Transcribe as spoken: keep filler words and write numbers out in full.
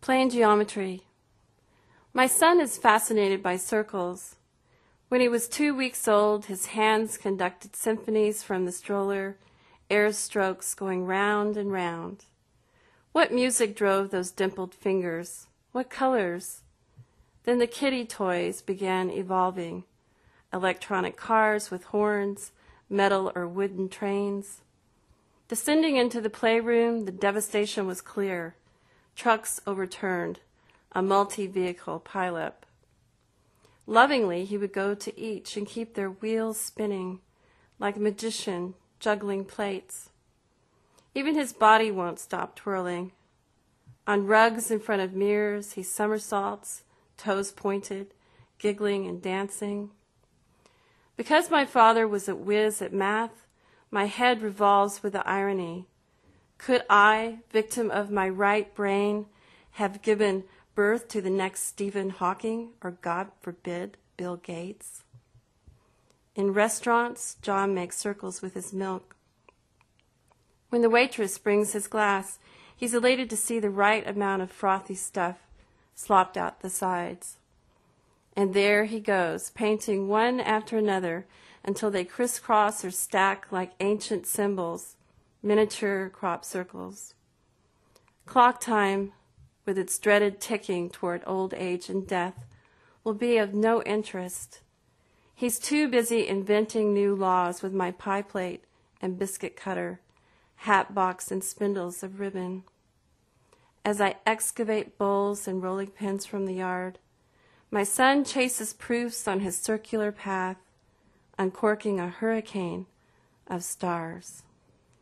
Plane geometry. My son is fascinated by circles. When he was two weeks old, his hands conducted symphonies from the stroller, air strokes going round and round. What music drove those dimpled fingers? What colors? Then the kiddie toys began evolving. Electronic cars with horns, metal or wooden trains. Descending into the playroom, the devastation was clear. Trucks overturned, a multi-vehicle pileup. Lovingly, he would go to each and keep their wheels spinning, like a magician juggling plates. Even his body won't stop twirling. On rugs in front of mirrors, he somersaults, toes pointed, giggling and dancing. Because my father was a whiz at math, my head revolves with the irony. Could I, victim of my right brain, have given birth to the next Stephen Hawking or, God forbid, Bill Gates? In restaurants, John makes circles with his milk. When the waitress brings his glass, he's elated to see the right amount of frothy stuff slopped out the sides. And there he goes, painting one after another until they crisscross or stack like ancient symbols, miniature crop circles. Clock time, with its dreaded ticking toward old age and death, will be of no interest. He's too busy inventing new laws with my pie plate and biscuit cutter, hat box and spindles of ribbon. As I excavate bowls and rolling pins from the yard, my son chases proofs on his circular path, uncorking a hurricane of stars.